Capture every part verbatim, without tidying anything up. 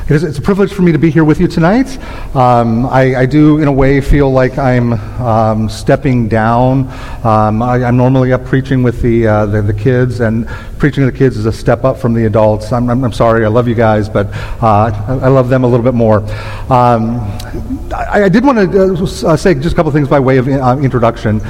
It is, it's a privilege for me to be here with you tonight. Um, I, I do, in a way, feel like I'm um, stepping down. Um, I, I'm normally up preaching with the, uh, the the kids, and preaching to the kids is a step up from the adults. I'm, I'm, I'm sorry, I love you guys, but uh, I, I love them a little bit more. Um, I, I did want to uh, say just a couple things by way of uh, introduction.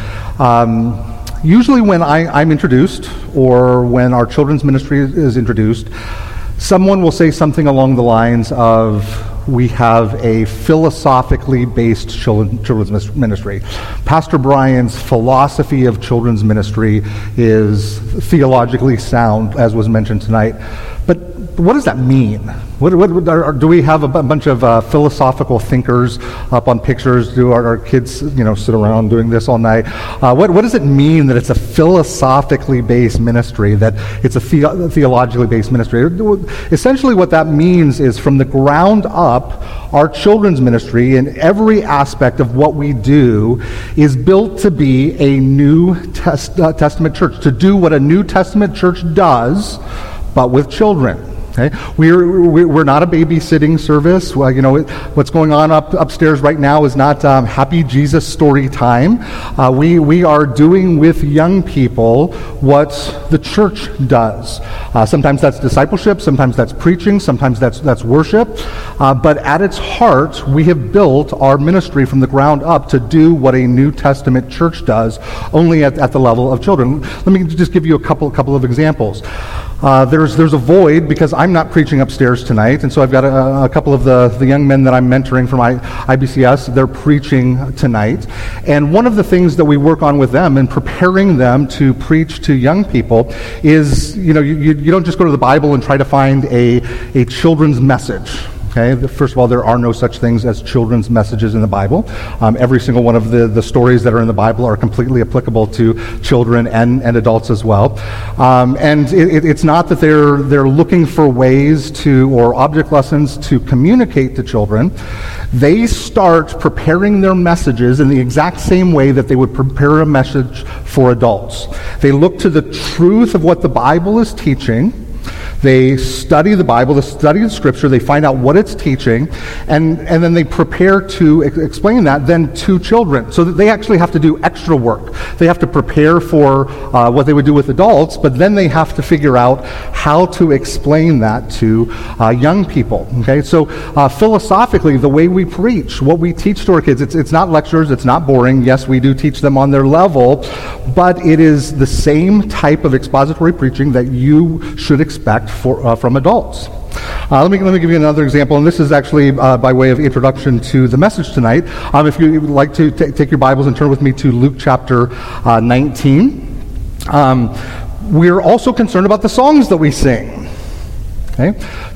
Um, usually when I, I'm introduced, or when our children's ministry is, is introduced, someone will say something along the lines of, we have a philosophically based children's ministry. Pastor Brian's philosophy of children's ministry is theologically sound, as was mentioned tonight. But what does that mean? What, what, are, do we have a b- bunch of uh, philosophical thinkers up on pictures? Do our, our kids, you know, sit around doing this all night? Uh, what, what does it mean that it's a philosophically based ministry, that it's a the- theologically based ministry? Essentially what that means is, from the ground up, our children's ministry in every aspect of what we do is built to be a New Test- uh, Testament church, to do what a New Testament church does, but with children. Okay, we're we're not a babysitting service. Well, you know, what's going on up upstairs right now is not um, happy Jesus story time. Uh, we we are doing with young people what the church does. Uh, sometimes that's discipleship. Sometimes that's preaching. Sometimes that's that's worship. Uh, but at its heart, we have built our ministry from the ground up to do what a New Testament church does, only at, at the level of children. Let me just give you a couple couple of examples. Uh, there's there's a void because I'm not preaching upstairs tonight, and so I've got a, a couple of the, the young men that I'm mentoring from I, I B C S. They're preaching tonight, and one of the things that we work on with them in preparing them to preach to young people is, you know, you, you, you don't just go to the Bible and try to find a, a children's message. Okay, first of all, there are no such things as children's messages in the Bible. Um, every single one of the, the stories that are in the Bible are completely applicable to children and, and adults as well. Um, and it, it's not that they're they're looking for ways to, or object lessons to communicate to children. They start preparing their messages in the exact same way that they would prepare a message for adults. They look to the truth of what the Bible is teaching. They study the Bible, they study the Scripture, they find out what it's teaching, and, and then they prepare to ex- explain that then to children. So that they actually have to do extra work. They have to prepare for uh, what they would do with adults, but then they have to figure out how to explain that to uh, young people. Okay, so uh, philosophically, the way we preach, what we teach to our kids, it's, it's not lectures, it's not boring. Yes, we do teach them on their level, but it is the same type of expository preaching that you should expect For, uh, from adults. Uh, let me let me give you another example, and this is actually uh, by way of introduction to the message tonight. Um, if you would like to t- take your Bibles and turn with me to Luke chapter uh, nineteen. Um, we're also concerned about the songs that we sing. Okay,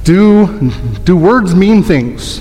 do do words mean things?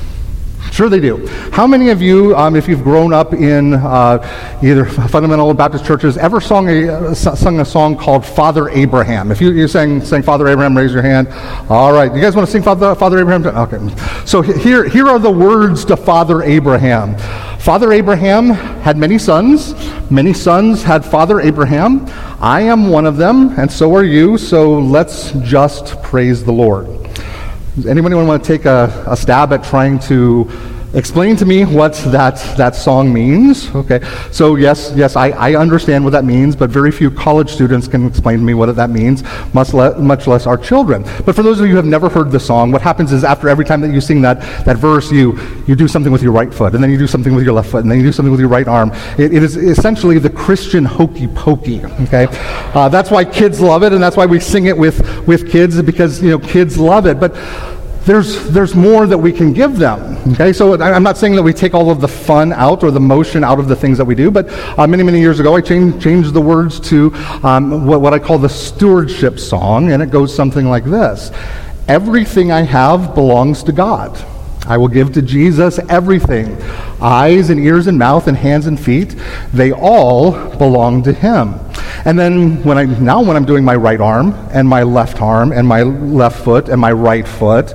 Sure they do. How many of you, um, if you've grown up in uh, either fundamental Baptist churches, ever sung a, uh, sung a song called Father Abraham? If you, you're saying, saying Father Abraham, raise your hand. All right. You guys want to sing Father, Father Abraham? Okay. So here, here are the words to Father Abraham. Father Abraham had many sons. Many sons had Father Abraham. I am one of them, and so are you. So let's just praise the Lord. Does anybody want to take a, a stab at trying to explain to me what that, that song means? Okay, so yes, yes, I, I understand what that means, but very few college students can explain to me what that means, much, le- much less our children. But for those of you who have never heard the song, what happens is after every time that you sing that, that verse, you, you do something with your right foot, and then you do something with your left foot, and then you do something with your right arm. It, it is essentially the Christian hokey pokey, okay? Uh, that's why kids love it, and that's why we sing it with, with kids, because, you know, kids love it. But There's there's more that we can give them. Okay, so I'm not saying that we take all of the fun out or the motion out of the things that we do, but uh, many many years ago I changed changed the words to um, what what I call the stewardship song, and it goes something like this: everything I have belongs to God. I will give to Jesus everything. Eyes and ears and mouth and hands and feet, they all belong to Him. And then when I now when I'm doing my right arm and my left arm and my left foot and my right foot,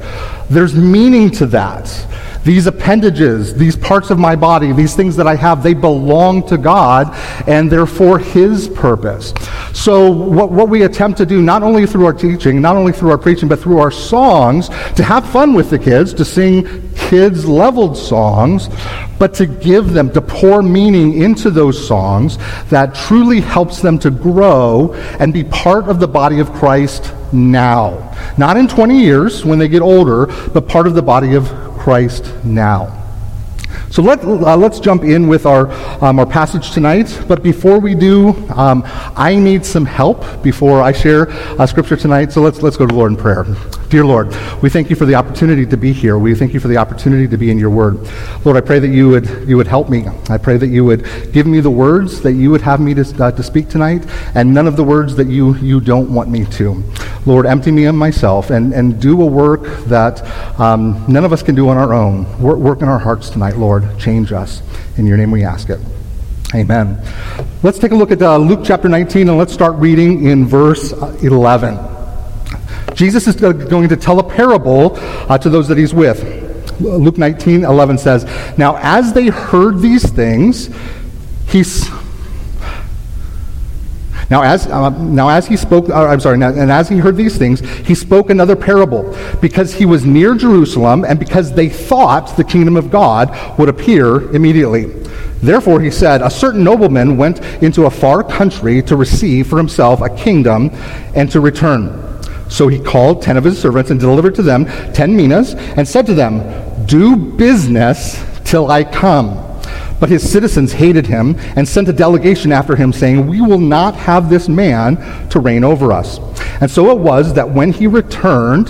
There's meaning to that. These appendages, these parts of my body, these things that I have, they belong to God, and they're for His purpose. So what, what we attempt to do, not only through our teaching, not only through our preaching, but through our songs, to have fun with the kids, to sing kids-leveled songs, but to give them, to pour meaning into those songs that truly helps them to grow and be part of the body of Christ now. Not in twenty years when they get older, but part of the body of Christ now. So let, uh, let's jump in with our, um, our passage tonight. But before we do, um, I need some help before I share uh, Scripture tonight. So let's, let's go to the Lord in prayer. Dear Lord, we thank you for the opportunity to be here. We thank you for the opportunity to be in your word. Lord, I pray that you would you would help me. I pray that you would give me the words that you would have me to, uh, to speak tonight, and none of the words that you, you don't want me to. Lord, empty me of myself and, and do a work that um, none of us can do on our own. Work, work in our hearts tonight, Lord. Change us. In your name we ask it. Amen. Let's take a look at uh, Luke chapter nineteen, and let's start reading in verse eleven. Jesus is going to tell a parable uh, to those that he's with. Luke nineteen eleven says, "Now as they heard these things, he's now as uh, now as he spoke. Uh, I'm sorry. Now, and as he heard these things, he spoke another parable, because he was near Jerusalem, and because they thought the kingdom of God would appear immediately. Therefore he said, a certain nobleman went into a far country to receive for himself a kingdom and to return. So he called ten of his servants and delivered to them ten minas and said to them, 'Do business till I come.' But his citizens hated him and sent a delegation after him, saying, 'We will not have this man to reign over us.' And so it was that when he returned,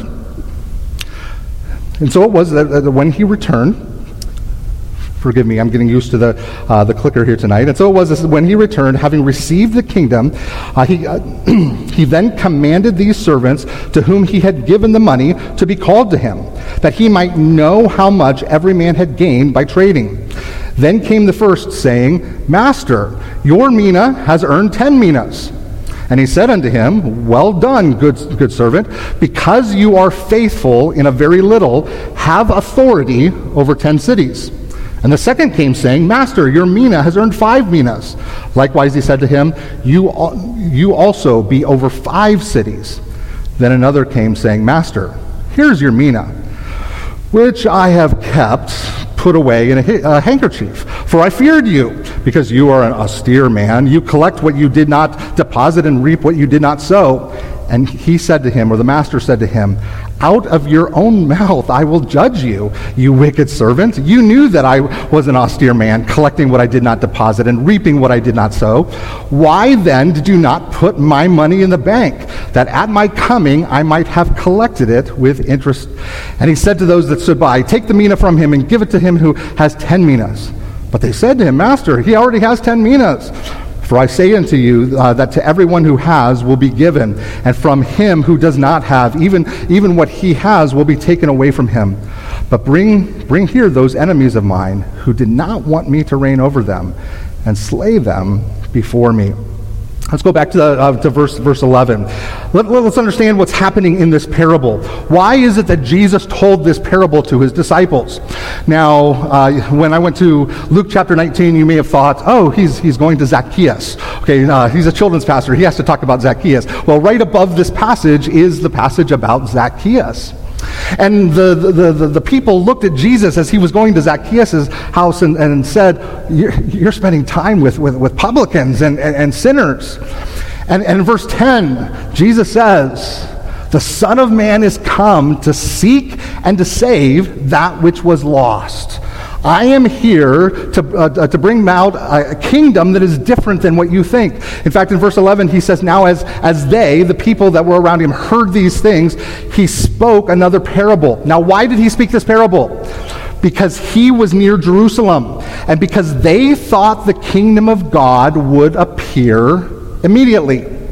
and so it was that, that when he returned, Forgive me, I'm getting used to the uh, the clicker here tonight. And so it was this, when he returned, having received the kingdom, uh, he uh, he then commanded these servants to whom he had given the money to be called to him, that he might know how much every man had gained by trading. Then came the first, saying, 'Master, your mina has earned ten minas.' And he said unto him, 'Well done, good, good servant. Because you are faithful in a very little, have authority over ten cities.' And the second came, saying, 'Master, your mina has earned five minas.' Likewise he said to him, you, you also be over five cities. Then another came, saying, 'Master, here's your mina, which I have kept put away in a, a handkerchief. For I feared you, because you are an austere man. You collect what you did not deposit and reap what you did not sow.' And he said to him, or the master said to him, 'Out of your own mouth I will judge you, you wicked servant. You knew that I was an austere man, collecting what I did not deposit and reaping what I did not sow. Why then did you not put my money in the bank, that at my coming I might have collected it with interest?' And he said to those that stood by, 'Take the mina from him and give it to him who has ten minas.' But they said to him, 'Master, he already has ten minas. For I say unto you uh, that to everyone who has will be given, and from him who does not have, even even what he has will be taken away from him. But bring bring here those enemies of mine who did not want me to reign over them, and slay them before me.'" Let's go back to, the, uh, to verse verse eleven. Let, let's understand what's happening in this parable. Why is it that Jesus told this parable to his disciples? Now, uh, when I went to Luke chapter nineteen, you may have thought, oh, he's he's going to Zacchaeus. Okay, uh, he's a children's pastor. He has to talk about Zacchaeus. Well, right above this passage is the passage about Zacchaeus. And the, the, the, the people looked at Jesus as he was going to Zacchaeus' house and, and said, you're, you're spending time with, with, with publicans and, and, and sinners. And, and in verse ten, Jesus says, "The Son of Man is come to seek and to save that which was lost." I am here to uh, to bring about a kingdom that is different than what you think. In fact, in verse eleven, he says, "Now as, as they, the people that were around him, heard these things, he spoke another parable." Now, why did he speak this parable? Because he was near Jerusalem, and because they thought the kingdom of God would appear immediately.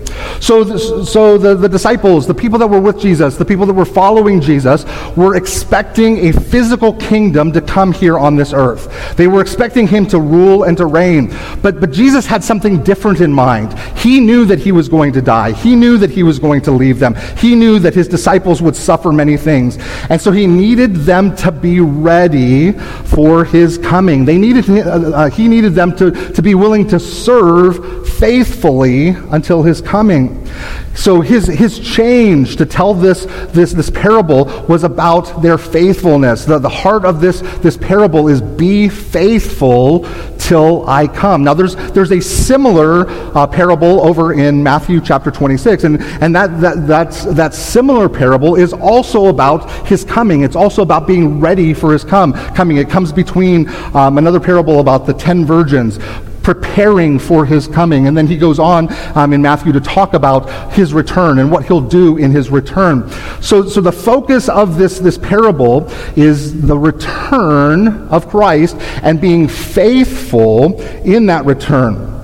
So, this, so the, the disciples, the people that were with Jesus, the people that were following Jesus, were expecting a physical kingdom to come here on this earth. They were expecting him to rule and to reign. But, but Jesus had something different in mind. He knew that he was going to die. He knew that he was going to leave them. He knew that his disciples would suffer many things. And so he needed them to be ready for his coming. They needed, uh, he needed them to, to be willing to serve faithfully until his coming. So his his change to tell this this this parable was about their faithfulness. The, the heart of this this parable is be faithful till I come. Now there's there's a similar uh, parable over in Matthew chapter twenty-six, and and that that that's that similar parable is also about his coming. It's also about being ready for his come coming. It comes between um, another parable about the ten virgins preparing for his coming. And then he goes on um, in Matthew to talk about his return and what he'll do in his return. So, so the focus of this, this parable is the return of Christ and being faithful in that return.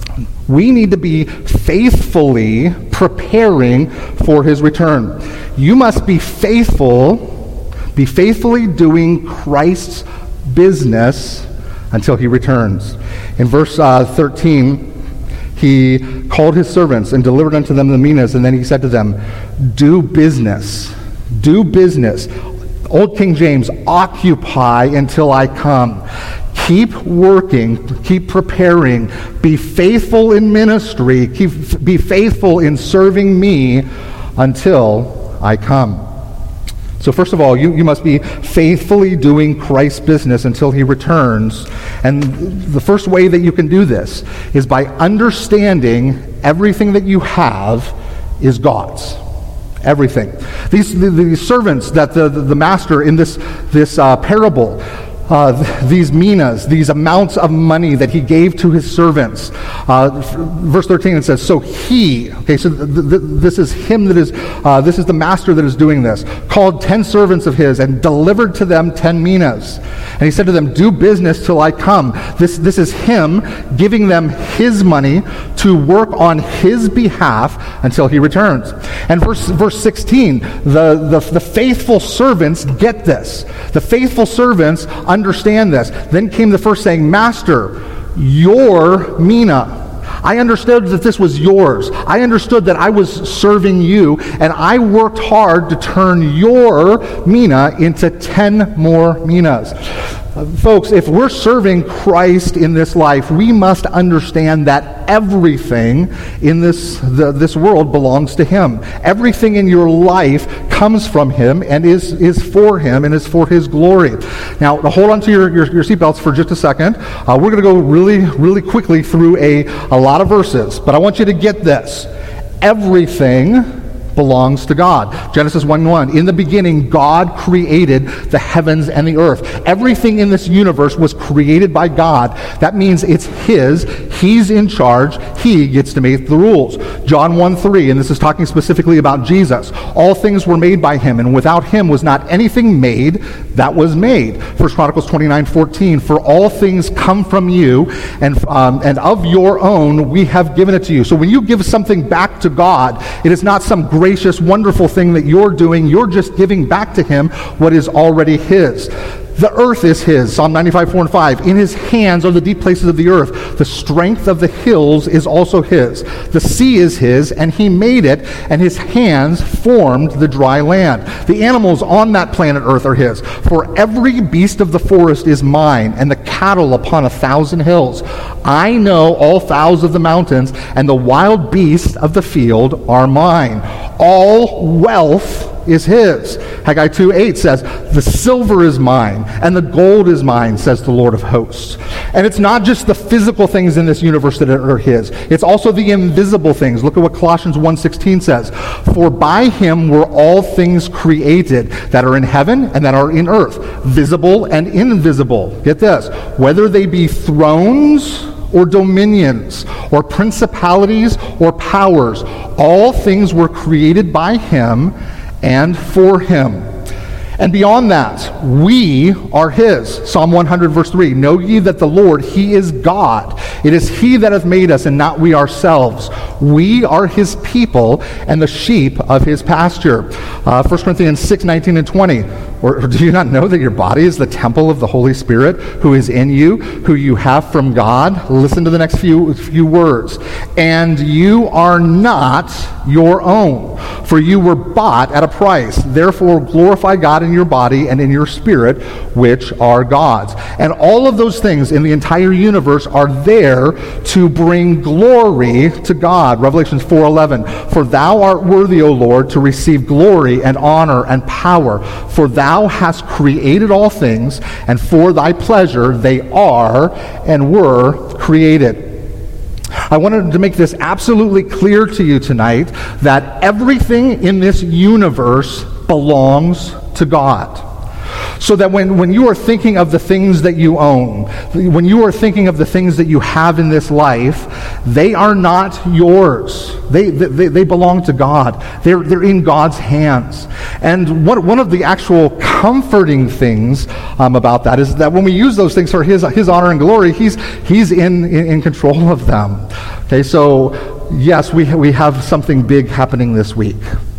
We need to be faithfully preparing for his return. You must be faithful, be faithfully doing Christ's business until he returns. In verse uh, thirteen, he called his servants and delivered unto them the minas, and then he said to them, do business, do business. Old King James, occupy until I come. Keep working, keep preparing, be faithful in ministry, keep, be faithful in serving me until I come. So first of all, you, you must be faithfully doing Christ's business until he returns. And the first way that you can do this is by understanding everything that you have is God's. Everything. These, the, these servants that the, the, the master in this, this uh, parable, Uh, th- these minas, these amounts of money that he gave to his servants. Uh, f- verse thirteen, it says, so he, okay, so th- th- this is him that is, uh, this is the master that is doing this, called ten servants of his and delivered to them ten minas. And he said to them, do business till I come. This, this is him giving them his money to work on his behalf until he returns. And verse, verse sixteen, the, the, the faithful servants get this. The faithful servants understand this. Then came the first saying, Master, your mina. I understood that this was yours. I understood that I was serving you, and I worked hard to turn your mina into ten more minas. Uh, folks, if we're serving Christ in this life, we must understand that everything in this the, this world belongs to him. Everything in your life comes from him and is, is for him and is for his glory. Now, hold on to your, your, your seatbelts for just a second. Uh, we're going to go really, really quickly through a, a lot of verses, but I want you to get this. Everything belongs to God. Genesis one one, in the beginning, God created the heavens and the earth. Everything in this universe was created by God. That means it's his. He's in charge. He gets to make the rules. John one three, and this is talking specifically about Jesus. All things were made by him, and without him was not anything made that was made. First Chronicles twenty-nine fourteen, for all things come from you, and, um, and of your own we have given it to you. So when you give something back to God, it is not some great gracious, wonderful thing that you're doing. You're just giving back to him what is already his. The earth is his. Psalm ninety-five, four and five. In his hands are the deep places of the earth. The strength of the hills is also his. The sea is his, and he made it, and his hands formed the dry land. The animals on that planet earth are his. For every beast of the forest is mine, and the cattle upon a thousand hills. I know all fowls of the mountains, and the wild beasts of the field are mine. All wealth is his. Haggai two eight says, the silver is mine, and the gold is mine, says the Lord of hosts. And it's not just the physical things in this universe that are his. It's also the invisible things. Look at what Colossians one sixteen says. For by him were all things created that are in heaven and that are in earth, visible and invisible. Get this. Whether they be thrones or dominions, or principalities, or powers, all things were created by him and for him. And beyond that, we are his. Psalm one hundred, verse three, know ye that the Lord, he is God. It is he that hath made us, and not we ourselves. We are his people, and the sheep of his pasture. Uh, First Corinthians six, nineteen and twenty. Or, or do you not know that your body is the temple of the Holy Spirit, who is in you, who you have from God? Listen to the next few, few words. And you are not your own, for you were bought at a price. Therefore glorify God in your body and in your spirit, which are God's. And all of those things in the entire universe are there to bring glory to God. Revelation four eleven. For thou art worthy, O Lord, to receive glory and honor and power, for thou Thou hast created all things, and for thy pleasure they are and were created. I wanted to make this absolutely clear to you tonight that everything in this universe belongs to God. So that when, when you are thinking of the things that you own, when you are thinking of the things that you have in this life, they are not yours. They, they, they belong to God. They're, they're in God's hands. And one, one of the actual comforting things um, about that is that when we use those things for His, his honor and glory, He's, he's in, in, in control of them. Okay, so yes, we, we have something big happening this week.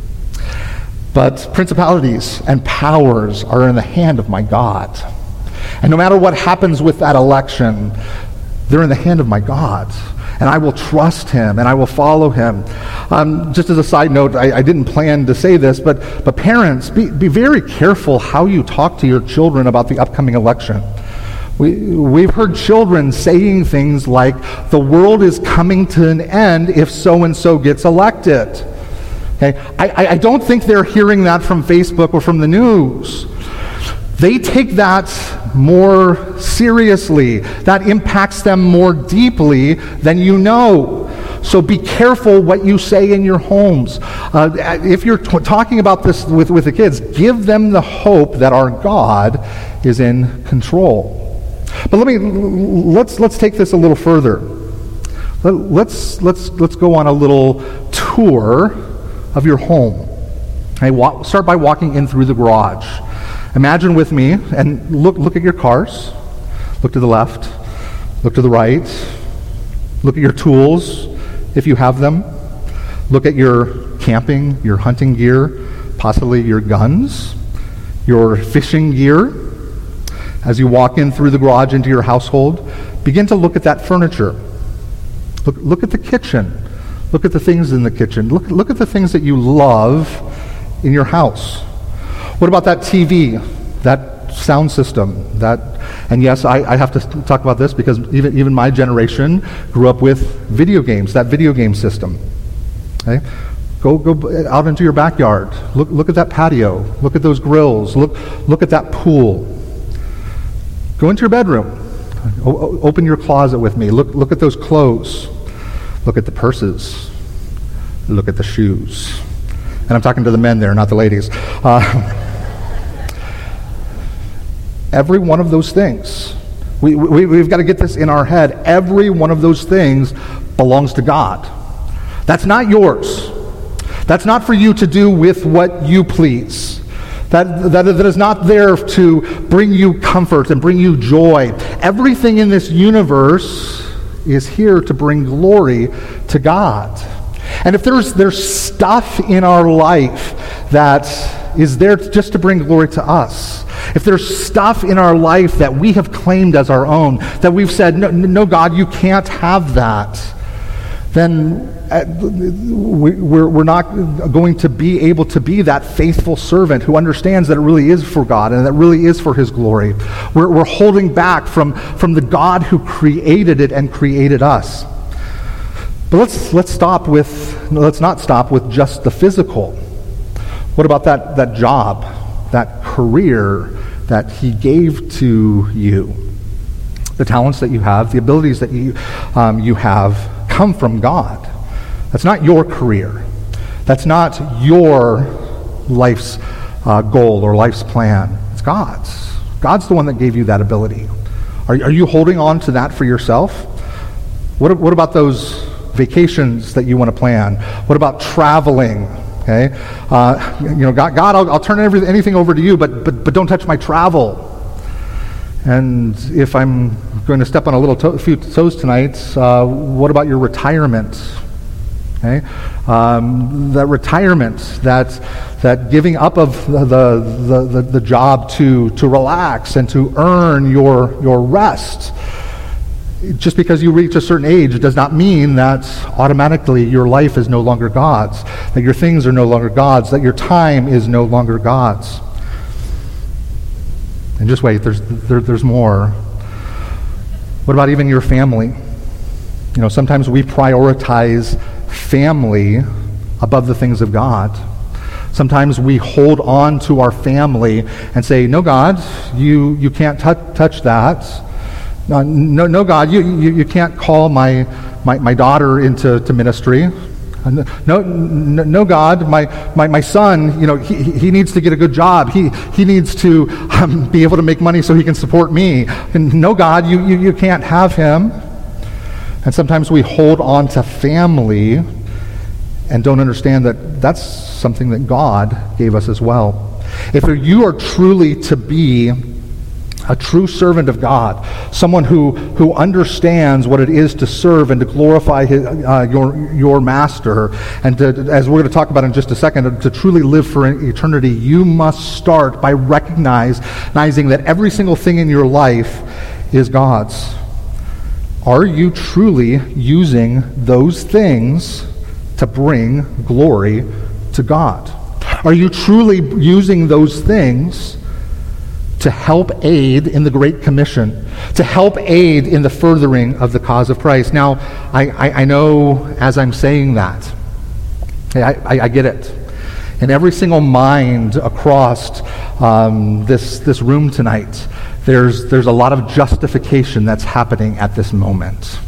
But principalities and powers are in the hand of my God. And no matter what happens with that election, they're in the hand of my God. And I will trust Him, and I will follow Him. Um, just as a side note, I, I didn't plan to say this, but, but parents, be, be very careful how you talk to your children about the upcoming election. We, we've heard children saying things like, the world is coming to an end if so-and-so gets elected. Okay, I, I don't think they're hearing that from Facebook or from the news. They take that more seriously. That impacts them more deeply than you know. So be careful what you say in your homes. Uh, if you're t- talking about this with, with the kids, give them the hope that our God is in control. But let me let's let's take this a little further. Let, let's let's let's go on a little tour of your home. Okay, walk, start by walking in through the garage. Imagine with me, and look look at your cars. Look to the left. Look to the right. Look at your tools, if you have them. Look at your camping, your hunting gear, possibly your guns, your fishing gear. As you walk in through the garage into your household, begin to look at that furniture. Look, look at the kitchen. Look at the things in the kitchen. Look, look at the things that you love in your house. What about that T V, that sound system? That, and yes, I, I have to talk about this because even, even my generation grew up with video games, that video game system. Okay? Go go out into your backyard. Look look at that patio. Look at those grills. Look look at that pool. Go into your bedroom. O- open your closet with me. Look look at those clothes. Look at the purses. Look at the shoes. And I'm talking to the men there, not the ladies. Uh, every one of those things, we, we, we've got to get this in our head. Every one of those things belongs to God. That's not yours. That's not for you to do with what you please. That, that, that is not there to bring you comfort and bring you joy. Everything in this universe is here to bring glory to God. And if there's there's stuff in our life that is there just to bring glory to us, if there's stuff in our life that we have claimed as our own, that we've said, no, no God, you can't have that, then we're, we're not going to be able to be that faithful servant who understands that it really is for God and that really is for His glory. We're, we're holding back from, from the God who created it and created us. But let's let's stop with let's not stop with just the physical. What about that, that job, that career that He gave to you? The talents that you have, the abilities that you um, you have come from God. That's not your career. That's not your life's uh, goal or life's plan. It's God's. God's the one that gave you that ability. Are, are you holding on to that for yourself? What, what about those vacations that you want to plan? What about traveling? Okay, uh, you know, God, God I'll, I'll turn every, anything over to you, but but but don't touch my travel. And if I'm going to step on a little to- few toes tonight, uh, what about your retirement? Okay, um, that retirement, that that giving up of the the, the the job to to relax and to earn your your rest. Just because you reach a certain age does not mean that automatically your life is no longer God's, that your things are no longer God's, that your time is no longer God's. And just wait, there's there, there's more. What about even your family? You know, sometimes we prioritize family above the things of God. Sometimes we hold on to our family and say, no, God, you, you can't t- touch that. No, no, no, God, you, you, you can't call my, my, my daughter into to ministry. No, no, no, God, my, my, my son, you know, he, he needs to get a good job. He he needs to um, be able to make money so he can support me. And no, God, you, you, you can't have him. And sometimes we hold on to family and don't understand that that's something that God gave us as well. If you are truly to be a true servant of God, someone who, who understands what it is to serve and to glorify his, uh, your your master, and to, as we're going to talk about in just a second, to truly live for eternity, you must start by recognizing that every single thing in your life is God's. Are you truly using those things to bring glory to God? Are you truly using those things to help aid in the Great Commission, to help aid in the furthering of the cause of Christ? Now, I, I, I know as I'm saying that, I, I, I get it. In every single mind across um, this this room tonight, there's there's a lot of justification that's happening at this moment.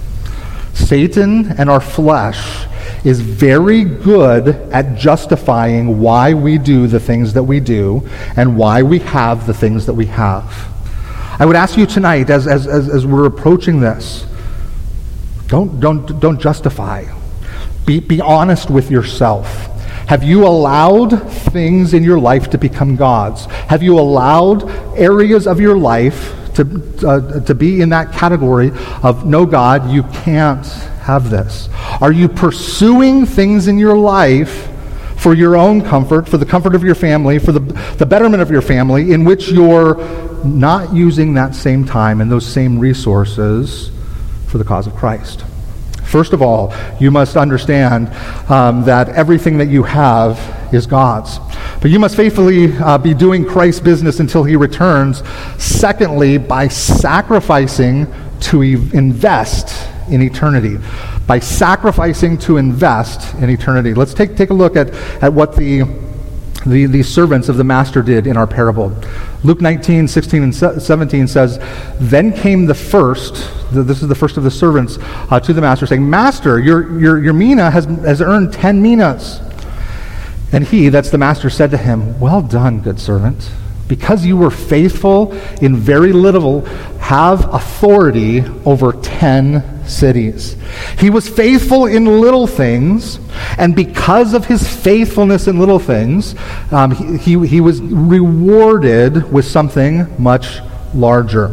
Satan and our flesh is very good at justifying why we do the things that we do and why we have the things that we have. I would ask you tonight, as as as, as we're approaching this, don't don't don't justify. Be be honest with yourself. Have you allowed things in your life to become God's? Have you allowed areas of your life to uh, to be in that category of, no, God, you can't have this? Are you pursuing things in your life for your own comfort, for the comfort of your family, for the, the betterment of your family, in which you're not using that same time and those same resources for the cause of Christ? First of all, you must understand um, that everything that you have is God's. But you must faithfully uh, be doing Christ's business until he returns. Secondly, by sacrificing to e- invest in eternity. By sacrificing to invest in eternity. Let's take, take a look at, at what the, the, the servants of the master did in our parable. Luke nineteen, sixteen, and seventeen says, then came the first, the, this is the first of the servants, uh, to the master, saying, Master, your, your, your mina has, has earned ten minas. And he, that's the master, said to him, well done, good servant. Because you were faithful in very little, have authority over ten cities. He was faithful in little things, and because of his faithfulness in little things, um, he, he, he was rewarded with something much larger.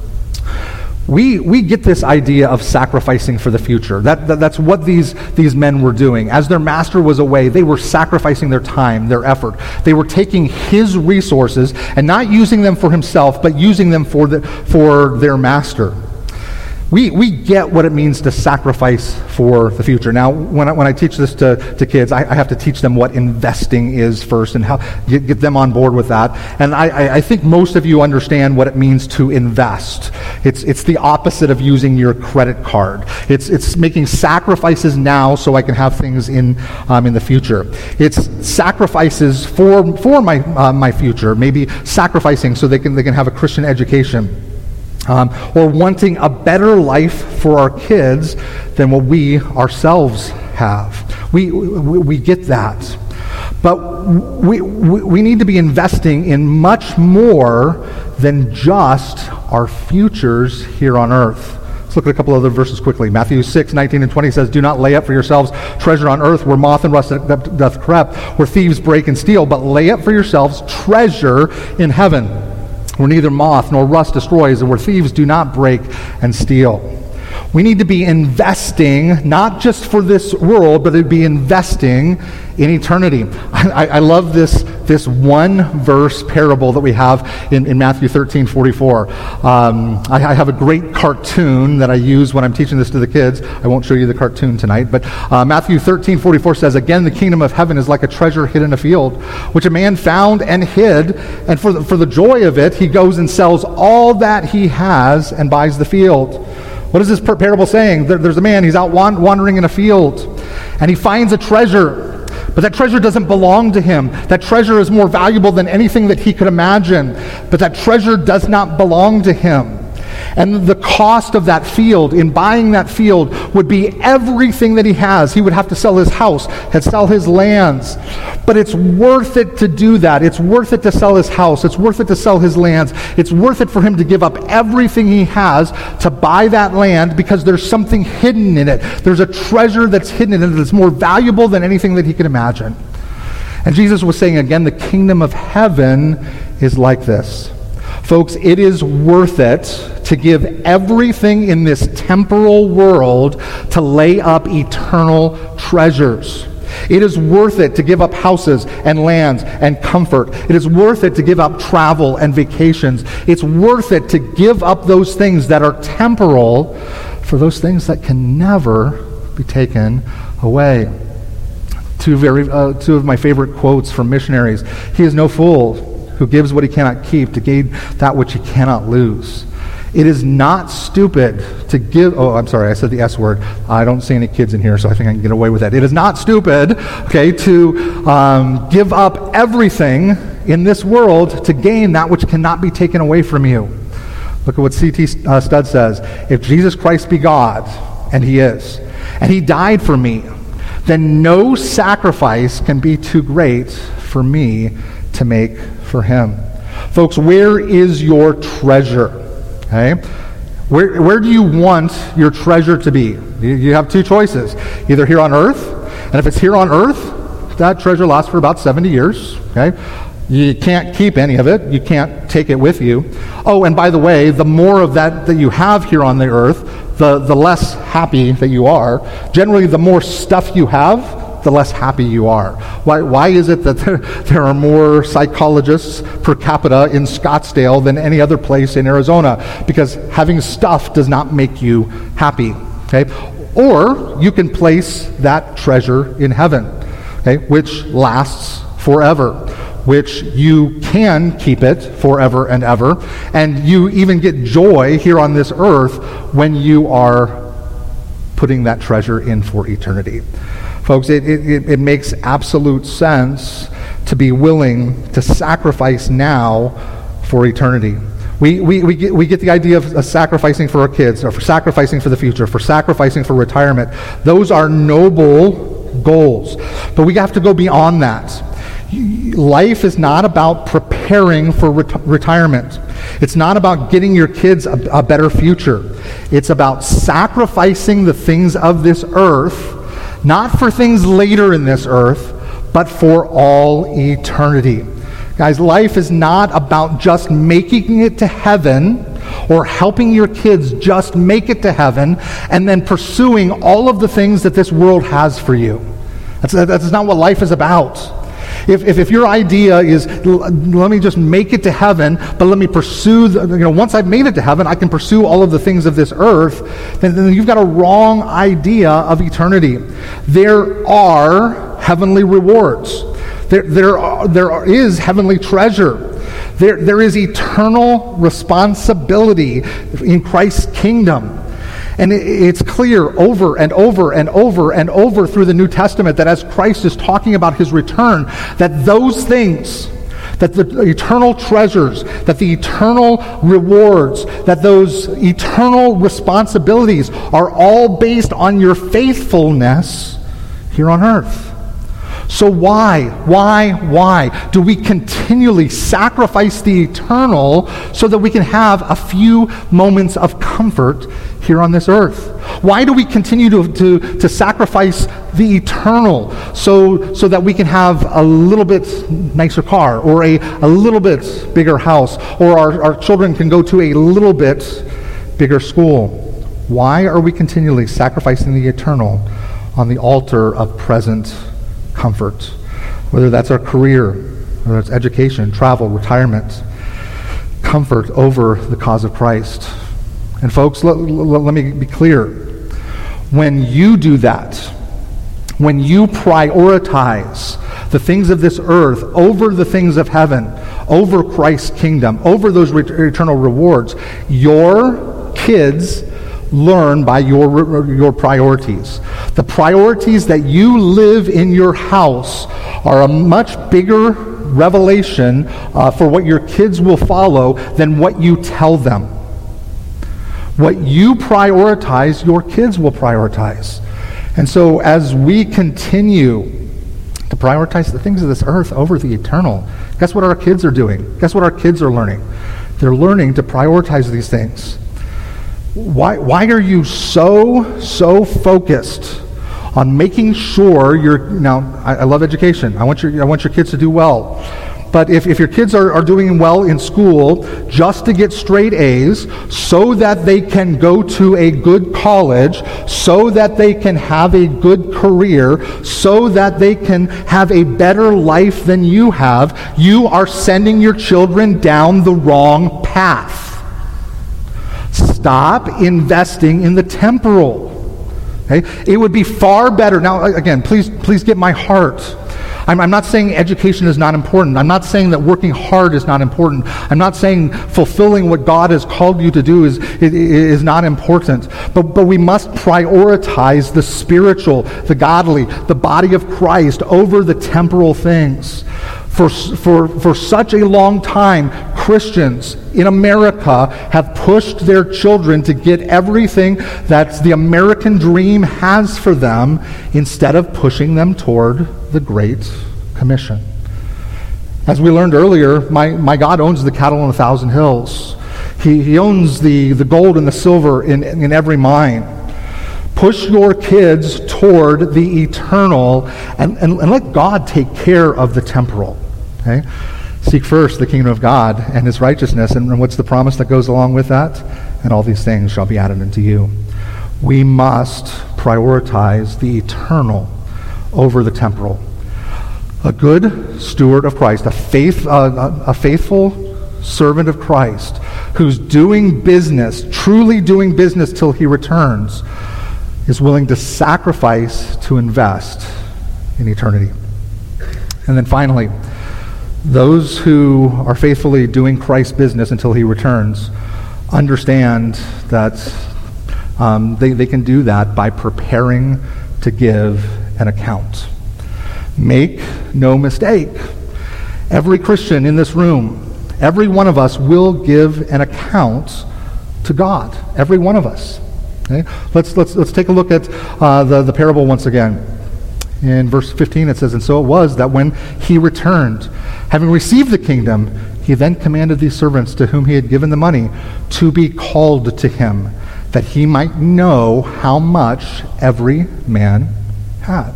We we get this idea of sacrificing for the future. That, that that's what these these men were doing. As their master was away, they were sacrificing their time, their effort. They were taking his resources and not using them for himself, but using them for the for their master. We we get what it means to sacrifice for the future. Now, when I, when I teach this to, to kids, I, I have to teach them what investing is first and how get, get them on board with that. And I, I think most of you understand what it means to invest. It's it's the opposite of using your credit card. It's it's making sacrifices now so I can have things in um, in the future. It's sacrifices for for my uh, my future. Maybe sacrificing so they can they can have a Christian education. Um, or wanting a better life for our kids than what we ourselves have. We we, we get that. But we, we we need to be investing in much more than just our futures here on earth. Let's look at a couple other verses quickly. Matthew six, nineteen and twenty says, "Do not lay up for yourselves treasure on earth, where moth and rust doth corrupt, where thieves break and steal, but lay up for yourselves treasure in heaven, where neither moth nor rust destroys, and where thieves do not break and steal." We need to be investing, not just for this world, but to be investing in eternity. I, I love this, this one verse parable that we have in, in Matthew thirteen forty-four. Um, I, I have a great cartoon that I use when I'm teaching this to the kids. I won't show you the cartoon tonight, but uh, Matthew thirteen forty-four says, "Again, the kingdom of heaven is like a treasure hid in a field, which a man found and hid, and for the, for the joy of it, he goes and sells all that he has and buys the field." What is this parable saying? There, there's a man, he's out wandering in a field, and he finds a treasure. But that treasure doesn't belong to him. That treasure is more valuable than anything that he could imagine. But that treasure does not belong to him. And the cost of that field, in buying that field, would be everything that he has. He would have to sell his house and sell his lands. But it's worth it to do that. It's worth it to sell his house. It's worth it to sell his lands. It's worth it for him to give up everything he has to buy that land, because there's something hidden in it. There's a treasure that's hidden in it that's more valuable than anything that he can imagine. And Jesus was saying again, the kingdom of heaven is like this. Folks, it is worth it to give everything in this temporal world to lay up eternal treasures. It is worth it to give up houses and lands and comfort. It is worth it to give up travel and vacations. It's worth it to give up those things that are temporal for those things that can never be taken away. Two very, uh, two of my favorite quotes from missionaries. "He is no fool who gives what he cannot keep to gain that which he cannot lose. It is not stupid to give..." Oh, I'm sorry, I said the S word. I don't see any kids in here, so I think I can get away with that. It is not stupid, okay, to um, give up everything in this world to gain that which cannot be taken away from you. Look at what C T Uh, Studd says. "If Jesus Christ be God, and he is, and he died for me, then no sacrifice can be too great for me to make for him." Folks, where is your treasure? Okay? Where, where do you want your treasure to be? You, you have two choices. Either here on earth, and if it's here on earth, that treasure lasts for about seventy years. Okay? You can't keep any of it. You can't take it with you. Oh, and by the way, the more of that that you have here on the earth, the, the less happy that you are. Generally, the more stuff you have, the less happy you are. Why, why is it that there, there are more psychologists per capita in Scottsdale than any other place in Arizona? Because having stuff does not make you happy. Okay? Or you can place that treasure in heaven, okay, which lasts forever, which you can keep it forever and ever, and you even get joy here on this earth when you are putting that treasure in for eternity. Folks, it, it, it makes absolute sense to be willing to sacrifice now for eternity. We, we, we, get, we get the idea of, of sacrificing for our kids, or for sacrificing for the future, for sacrificing for retirement. Those are noble goals. But we have to go beyond that. Life is not about preparing for ret- retirement. It's not about getting your kids a, a better future. It's about sacrificing the things of this earth, not for things later in this earth, but for all eternity. Guys, life is not about just making it to heaven or helping your kids just make it to heaven and then pursuing all of the things that this world has for you. That's, that's not what life is about. If, if if your idea is, let me just make it to heaven, but let me pursue, the, you know, once I've made it to heaven, I can pursue all of the things of this earth, then, then you've got a wrong idea of eternity. There are heavenly rewards. There there are, there is heavenly treasure. There there is eternal responsibility in Christ's kingdom. And it's clear over and over and over and over through the New Testament that as Christ is talking about his return, that those things, that the eternal treasures, that the eternal rewards, that those eternal responsibilities are all based on your faithfulness here on earth. So why, why, why do we continually sacrifice the eternal so that we can have a few moments of comfort here on this earth? Why do we continue to, to, to sacrifice the eternal so, so that we can have a little bit nicer car or a, a little bit bigger house, or our, our children can go to a little bit bigger school? Why are we continually sacrificing the eternal on the altar of present comfort? Whether that's our career, whether it's education, travel, retirement, comfort over the cause of Christ. And folks, let, let, let me be clear. When you do that, when you prioritize the things of this earth over the things of heaven, over Christ's kingdom, over those re- eternal rewards, your kids learn by your your priorities. The priorities that you live in your house are a much bigger revelation uh, for what your kids will follow than what you tell them. What you prioritize, your kids will prioritize. And so as we continue to prioritize the things of this earth over the eternal, guess what our kids are doing? Guess what our kids are learning? They're learning to prioritize these things. Why, why are you so, so focused on making sure you're, now, I, I love education. I want your, I want your kids to do well. But if, if your kids are, are doing well in school just to get straight A's so that they can go to a good college, so that they can have a good career, so that they can have a better life than you have, you are sending your children down the wrong path. Stop investing in the temporal. Okay? It would be far better. Now, again, please, please get my heart. I'm, I'm not saying education is not important. I'm not saying that working hard is not important. I'm not saying fulfilling what God has called you to do is, is, is not important. But, but we must prioritize the spiritual, the godly, the body of Christ over the temporal things. For, for, for such a long time, Christians in America have pushed their children to get everything that the American dream has for them instead of pushing them toward the Great Commission. As we learned earlier, my, my God owns the cattle on a thousand hills. He, he owns the, the gold and the silver in, in every mine. Push your kids toward the eternal and, and, and let God take care of the temporal. Okay? Seek first the kingdom of God and his righteousness. And what's the promise that goes along with that? And all these things shall be added unto you. We must prioritize the eternal over the temporal. A good steward of Christ, a faith, uh, a faithful servant of Christ, who's doing business, truly doing business till he returns, is willing to sacrifice to invest in eternity. And then finally, those who are faithfully doing Christ's business until he returns understand that um, they, they can do that by preparing to give an account. Make no mistake, every Christian in this room, every one of us will give an account to God. Every one of us. Okay? Let's let's let's take a look at uh, the the parable once again. In verse fifteen, it says, "And so it was that when he returned, having received the kingdom, he then commanded these servants to whom he had given the money to be called to him, that he might know how much every man had."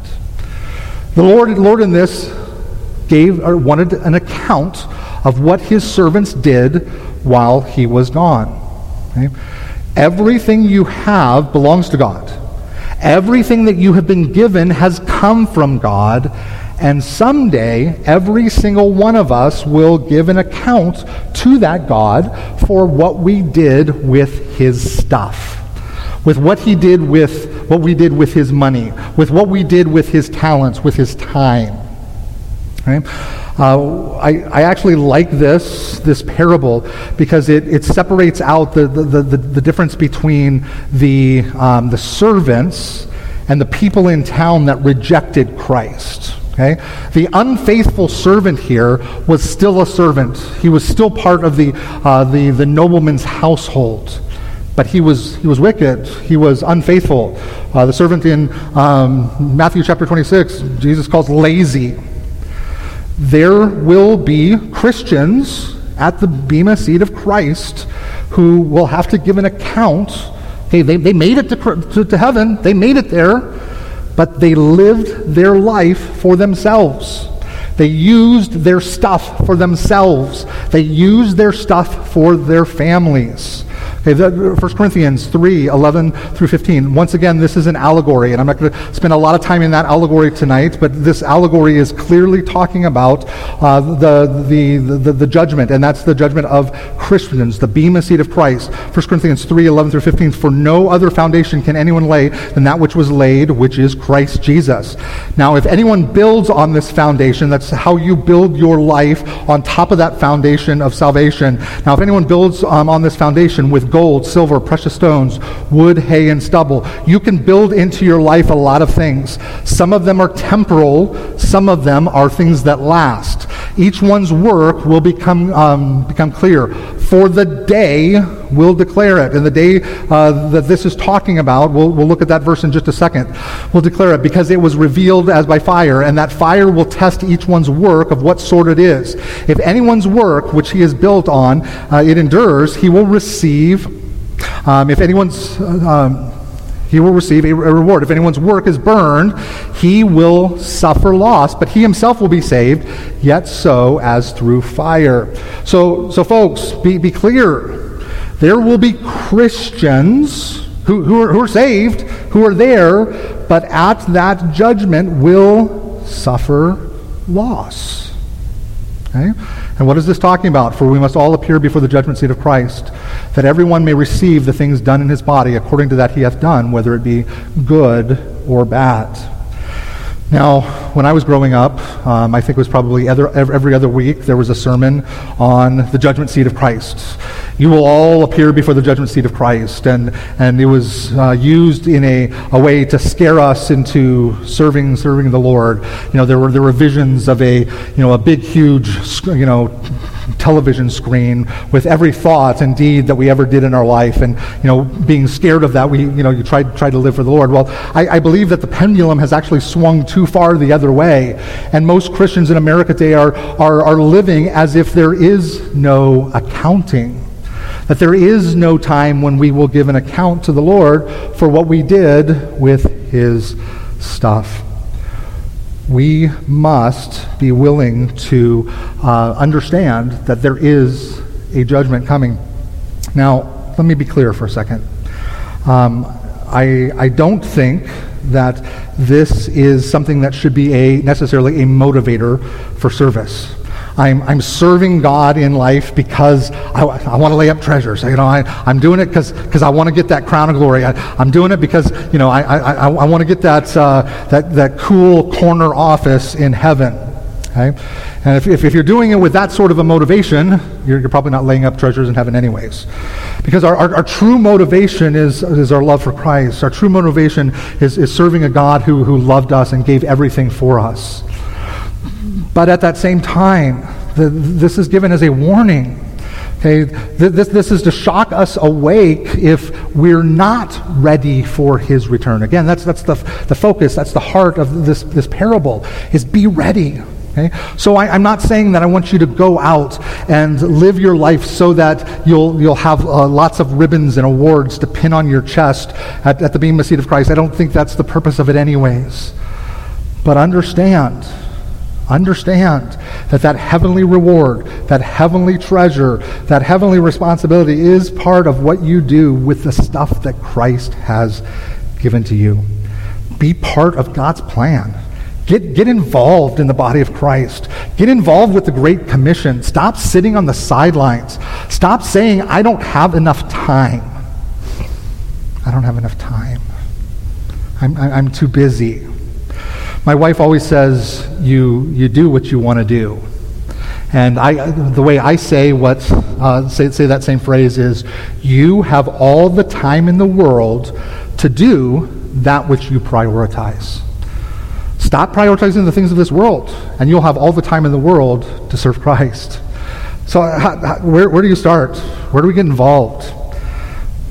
The Lord, Lord in this gave or wanted an account of what his servants did while he was gone. Okay? Everything you have belongs to God. Everything that you have been given has come from God, and someday every single one of us will give an account to that God for what we did with his stuff, with what he did with what we did with his money, with what we did with his talents, with his time. Right? Uh, I, I actually like this this parable because it, it separates out the, the, the, the difference between the um, the servants and the people in town that rejected Christ. Okay? The unfaithful servant here was still a servant. He was still part of the uh, the, the nobleman's household. but he was he was wicked. He was unfaithful. Uh, the servant in um, Matthew chapter twenty-six, Jesus calls lazy. There will be Christians at the Bema seat of Christ who will have to give an account. Hey, they, they made it to, to, to heaven. They made it there, but they lived their life for themselves. They used their stuff for themselves. They used their stuff for their families. Okay, the, First Corinthians three, eleven through fifteen. Once again, this is an allegory, and I'm not going to spend a lot of time in that allegory tonight, but this allegory is clearly talking about uh, the, the, the, the judgment, and that's the judgment of Christians, the Bema seat of Christ. First Corinthians three, eleven through fifteen. For no other foundation can anyone lay than that which was laid, which is Christ Jesus. Now, if anyone builds on this foundation, that's how you build your life on top of that foundation of salvation. Now, if anyone builds um, on this foundation with gold, silver, precious stones, wood, hay, and stubble, you can build into your life a lot of things. Some of them are temporal, some of them are things that last. Each one's work will become um, become clear. For the day will declare it. And the day uh, that this is talking about, we'll, we'll look at that verse in just a second, we'll declare it because it was revealed as by fire, and that fire will test each one's work of what sort it is. If anyone's work, which he is built on, uh, it endures, he will receive, um, if anyone's, uh, um, he will receive a, a reward. If anyone's work is burned, he will suffer loss, but he himself will be saved, yet so as through fire. So, so folks, be, be clear. There will be Christians who, who, are, who are saved, who are there, but at that judgment will suffer loss. Okay? And what is this talking about? For we must all appear before the judgment seat of Christ, that everyone may receive the things done in his body according to that he hath done, whether it be good or bad. Now, when I was growing up, um, I think it was probably every, every other week, there was a sermon on the judgment seat of Christ. You will all appear before the judgment seat of Christ. And, and it was uh, used in a, a way to scare us into serving serving the Lord. You know, there were there were visions of a you know a big, huge you know television screen with every thought and deed that we ever did in our life, and you know being scared of that, we you know you tried tried to live for the Lord. Well, I, I believe that the pendulum has actually swung too far the other way, and most Christians in America today are are, are living as if there is no accounting. That there is no time when we will give an account to the Lord for what we did with his stuff. We must be willing to uh, understand that there is a judgment coming. Now, let me be clear for a second. Um, I, I don't think that this is something that should be a necessarily a motivator for service. I'm, I'm serving God in life because I, I want to lay up treasures. You know, I, I'm doing it because because I want to get that crown of glory. I, I'm doing it because you know I I, I, I want to get that uh, that that cool corner office in heaven. Okay, and if, if if you're doing it with that sort of a motivation, you're, you're probably not laying up treasures in heaven anyways. Because our, our, our true motivation is is our love for Christ. Our true motivation is is serving a God who who loved us and gave everything for us. But at that same time, the, this is given as a warning. Okay, this, this is to shock us awake if we're not ready for his return. Again, that's that's the the focus. That's the heart of this this parable. Is be ready. Okay, so I, I'm not saying that I want you to go out and live your life so that you'll you'll have uh, lots of ribbons and awards to pin on your chest at, at the Bema seat of Christ. I don't think that's the purpose of it, anyways. But understand. Understand that that heavenly reward, that heavenly treasure, that heavenly responsibility is part of what you do with the stuff that Christ has given to you. Be part of God's plan. Get, get involved in the body of Christ. Get involved with the Great Commission. Stop sitting on the sidelines. Stop saying, I don't have enough time. I don't have enough time. I'm, I'm too busy. My wife always says, you you do what you want to do. And I, the way I say what uh, say, say that same phrase is, you have all the time in the world to do that which you prioritize. Stop prioritizing the things of this world, and you'll have all the time in the world to serve Christ. So how, how, where, where do you start? Where do we get involved?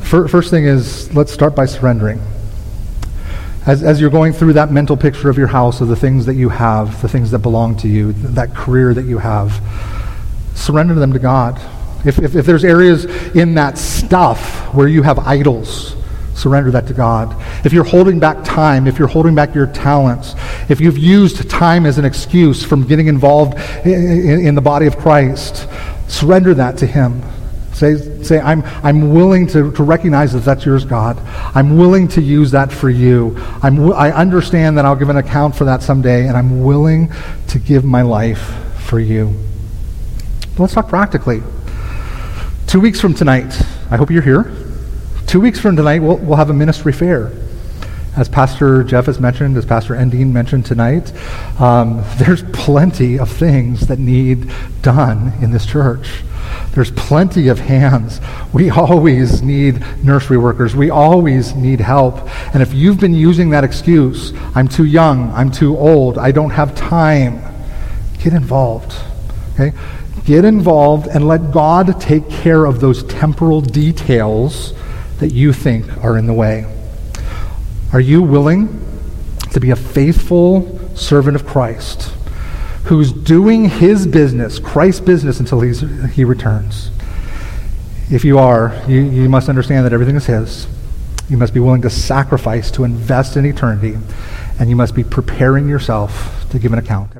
fir- first thing is, let's start by surrendering. As, as you're going through that mental picture of your house, of the things that you have, the things that belong to you, th- that career that you have, surrender them to God. If, if, if there's areas in that stuff where you have idols, surrender that to God. If you're holding back time, if you're holding back your talents, if you've used time as an excuse from getting involved in, in, in the body of Christ, surrender that to Him. Say, say I'm, I'm willing to, to recognize that that's yours, God. I'm willing to use that for you. I'm, w- I understand that I'll give an account for that someday, and I'm willing to give my life for you. Let's talk practically. Two weeks from tonight, I hope you're here. Two weeks from tonight, we'll, we'll have a ministry fair. As Pastor Jeff has mentioned, as Pastor Endine mentioned tonight, um, there's plenty of things that need done in this church. There's plenty of hands. We always need nursery workers. We always need help. And if you've been using that excuse, I'm too young, I'm too old, I don't have time, get involved. Okay? Get involved and let God take care of those temporal details that you think are in the way. Are you willing to be a faithful servant of Christ who's doing His business, Christ's business, until he's, He returns? If you are, you, you must understand that everything is His. You must be willing to sacrifice, to invest in eternity, and you must be preparing yourself to give an account.